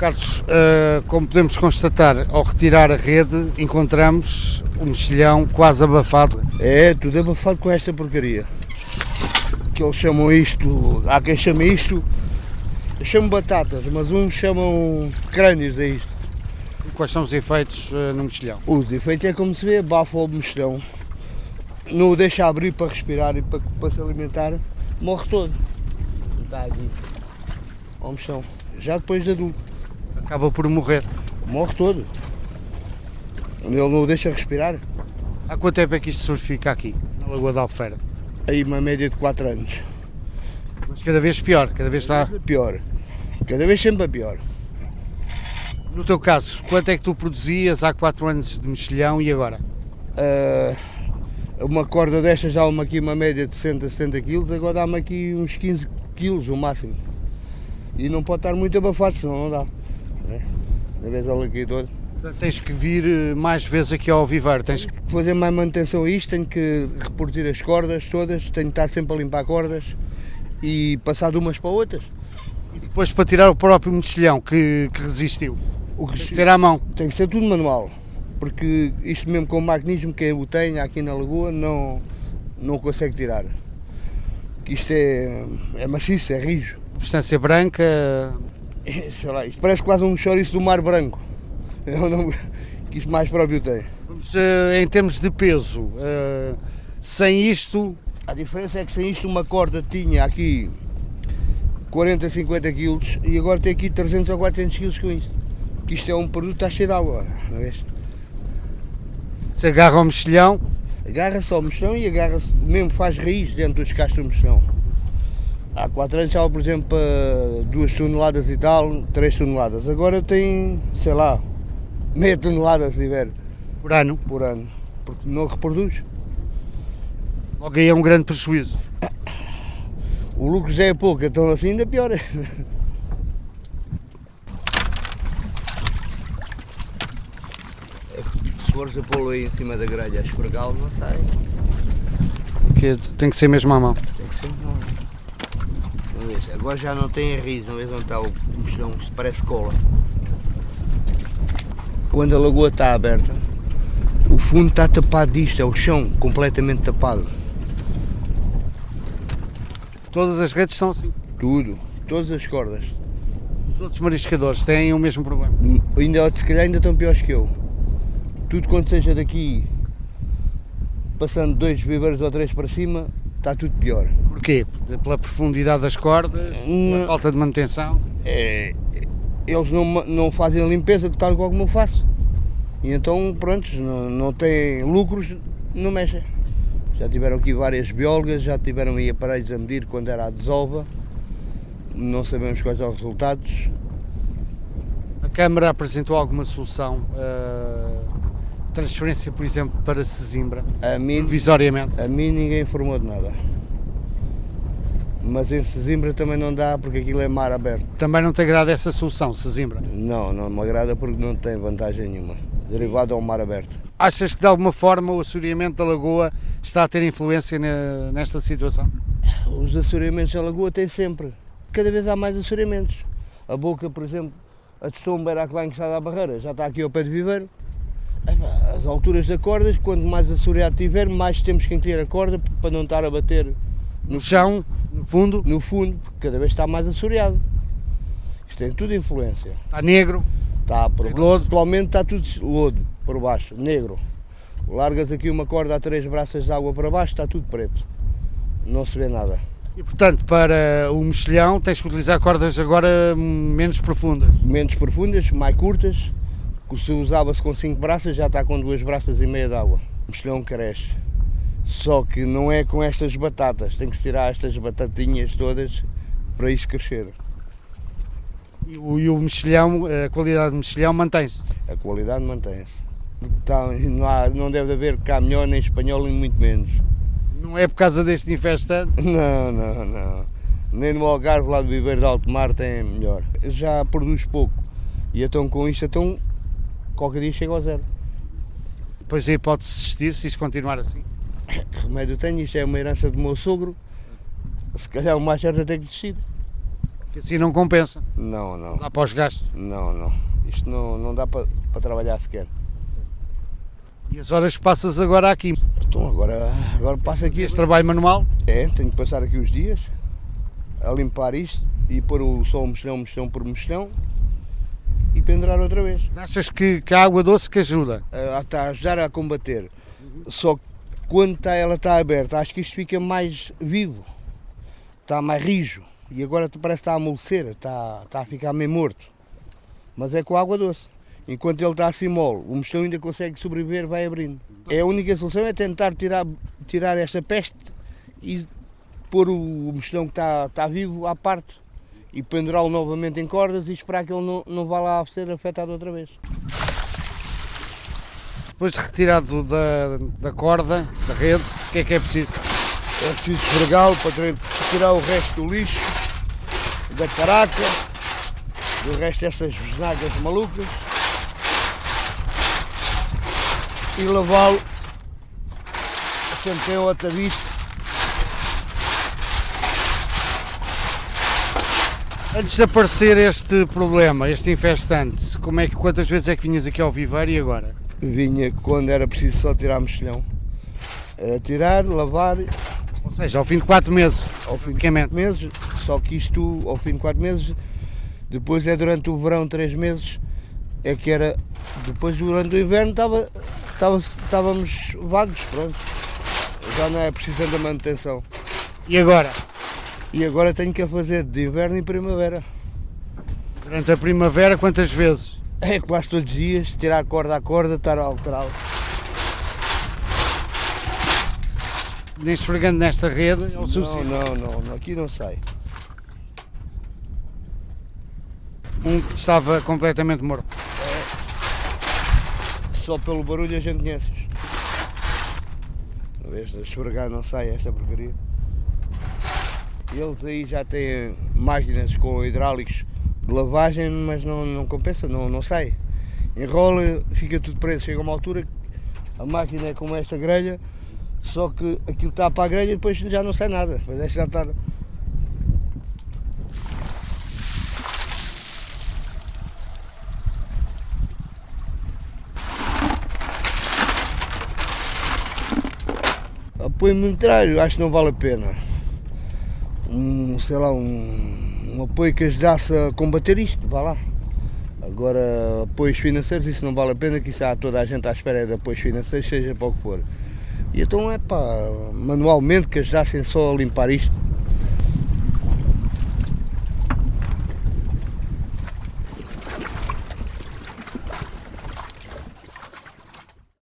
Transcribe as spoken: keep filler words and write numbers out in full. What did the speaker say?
Carlos, uh, como podemos constatar, ao retirar a rede, encontramos o mexilhão quase abafado. É, tudo abafado com esta porcaria. Que eles chamam isto, há quem chama isto, eu chamo batatas, mas uns chamam crânios a isto. E quais são os efeitos uh, no mexilhão? Os efeitos é como se vê, abafa o mexilhão, não o deixa abrir para respirar e para, para se alimentar, morre todo. Está aqui, ao mexilhão, já depois de adulto. Acaba por morrer. Morre todo. Ele não o deixa respirar. Há quanto tempo é que isto se verifica aqui, na Lagoa da Albufeira? Aí uma média de quatro anos. Mas cada vez pior, cada vez está... Cada vez pior. Cada vez sempre a pior. No teu caso, quanto é que tu produzias há quatro anos de mexilhão e agora? Uh, uma corda destas dá-me aqui uma média de sessenta, setenta quilos, agora dá-me aqui uns quinze quilos o máximo. E não pode estar muito abafado, senão não dá. É? Na vez ela aqui toda. Portanto, tens que vir mais vezes aqui ao viveiro, tens que... fazer mais manutenção a isto, tenho que repartir as cordas todas, tenho que estar sempre a limpar cordas e passar de umas para outras. E depois para tirar o próprio mexilhão que, que resistiu, o que tem que ser à mão. Tem que ser tudo manual, porque isto mesmo com o maquinismo, quem o tem aqui na lagoa não, não consegue tirar. Isto é, é maciço, é rijo. Substância branca... Sei lá, isto parece quase um chouriço do mar branco. É o nome que isto mais próprio tem. Vamos, uh, em termos de peso, uh, sem isto... A diferença é que sem isto uma corda tinha aqui quarenta, cinquenta quilos e agora tem aqui trezentos ou quatrocentos quilos com isto. Porque isto é um produto que está cheio de água, não é? Se agarra ao mexilhão... Agarra-se ao mexilhão e agarra-se, mesmo faz raiz dentro dos cachos do mexilhão. Há quatro anos estava, por exemplo, para duas toneladas e tal, três toneladas. Agora tem, sei lá, meia tonelada se tiver. Por ano? Por ano, porque não reproduz. Logo aí é um grande prejuízo. O lucro já é pouco, então assim ainda pior. Se fores a pô-lo aí em cima da grelha a esfregá-lo, não sai. Porque tem que ser mesmo à mão. Tem que ser mesmo à mão. Agora já não tem a raiz, não vês onde está o mexilhão, isto parece cola. Quando a lagoa está aberta, o fundo está tapado disto, é o chão completamente tapado. Todas as redes são assim? Tudo, todas as cordas. Os outros mariscadores têm o mesmo problema? Ainda, se calhar ainda estão piores que eu. Tudo quanto seja daqui, passando dois viveiros ou três para cima, está tudo pior. Porquê? Pela profundidade das cordas, não, pela falta de manutenção? É, eles não, não fazem a limpeza que tal como eu faço. E então, pronto, não, não têm lucros, não mexem. Já tiveram aqui várias biólogas, já tiveram aí aparelhos a medir quando era a desova. Não sabemos quais são os resultados. A Câmara apresentou alguma solução? Uh, transferência, por exemplo, para Sesimbra? A mim, provisoriamente? A mim ninguém informou de nada. Mas em Sesimbra também não dá, porque aquilo é mar aberto. Também não te agrada essa solução, Sesimbra? Não, não me agrada porque não tem vantagem nenhuma, derivado ao mar aberto. Achas que de alguma forma o assoreamento da lagoa está a ter influência nesta situação? Os assoreamentos da lagoa têm sempre. Cada vez há mais assoreamentos. A boca, por exemplo, a de Somba era lá encostada à barreira, já está aqui ao pé de viveiro. As alturas da corda, quanto mais assoreado tiver, mais temos que encolher a corda para não estar a bater no chão, no fundo? No fundo, porque cada vez está mais assoreado. Isto tem tudo influência. Está negro? Está, por lodo. Atualmente está tudo lodo, por baixo, negro. Largas aqui uma corda a três braças de água para baixo, está tudo preto. Não se vê nada. E portanto, para o mexilhão tens que utilizar cordas agora menos profundas? Menos profundas, mais curtas. Se usava-se com cinco braças, já está com duas braças e meia de água. O mexilhão cresce. Só que não é com estas batatas, tem que se tirar estas batatinhas todas para isto crescer. E o, e o mexilhão, a qualidade do mexilhão mantém-se? A qualidade mantém-se. Não, há, não deve haver cá melhor nem espanhol, nem muito menos. Não é por causa deste infestante? Não, não, não. Nem no Algarve, lá do Viveiro de Alto Mar, tem melhor. Já produz pouco. E então com isto, então, qualquer dia chega ao zero. Pois aí pode desistir se isso continuar assim? Que remédio tenho? Isto é uma herança do meu sogro. Se calhar o mais certo é ter que desistir. Que assim não compensa. Não, não. Dá para os gastos. Não, não. Isto não, não dá para, para trabalhar sequer. E as horas que passas agora aqui? Então agora, agora passa aqui. Este trabalho manual? É, tenho que passar aqui os dias a limpar isto e pôr o só um mexilhão, mexilhão por mexilhão e pendurar outra vez. Achas que, que a água doce que ajuda? Uh, está a ajudar a combater. Só que quando está, ela está aberta, acho que isto fica mais vivo, está mais rijo. E agora parece que está a amolecer, está, está a ficar meio morto. Mas é com água doce. Enquanto ele está assim mole, o mexilhão ainda consegue sobreviver, vai abrindo. É a única solução é tentar tirar, tirar esta peste e pôr o mexilhão que está, está vivo à parte e pendurá-lo novamente em cordas e esperar que ele não, não vá lá ser afetado outra vez. Depois de retirado da, da corda, da rede, o que é que é preciso? É preciso esfregá-lo para tirar o resto do lixo, da caraca, do resto dessas vesnagas malucas e lavá-lo sempre tem outra vista. Antes de aparecer este problema, este infestante, como é que, quantas vezes é que vinhas aqui ao viveiro e agora? Vinha quando era preciso só tirar mexilhão. Era tirar, lavar. Ou seja, ao fim de quatro meses. Ao fim de quatro meses, só que isto, ao fim de quatro meses, depois é durante o verão, três meses, é que era. Depois durante o inverno estava, estava, estávamos vagos, pronto. Já não é preciso tanta manutenção. E agora? E agora tenho que a fazer de inverno e primavera. Durante a primavera, quantas vezes? É quase todos os dias, tirar a corda a corda, estar a alterá-lo. Nem esfregando nesta rede é o suficiente? Não, não, não, aqui não sai. Um que estava completamente morto. É. Só pelo barulho a gente conhece. Uma vez de esfregar não sai esta porcaria. Eles aí já têm máquinas com hidráulicos de lavagem, mas não, não compensa, não, não sai. Enrola, fica tudo preso, chega a uma altura, a máquina é como esta grelha, só que aquilo está para a grelha e depois já não sai nada, mas esta já está. Apoio monetário, acho que não vale a pena. Um, sei lá, um, um apoio que ajudasse a combater isto, vá lá. Agora, apoios financeiros, isso não vale a pena, que isso há toda a gente à espera de apoios financeiros, seja para o que for. E então é pá, manualmente que ajudassem só a limpar isto,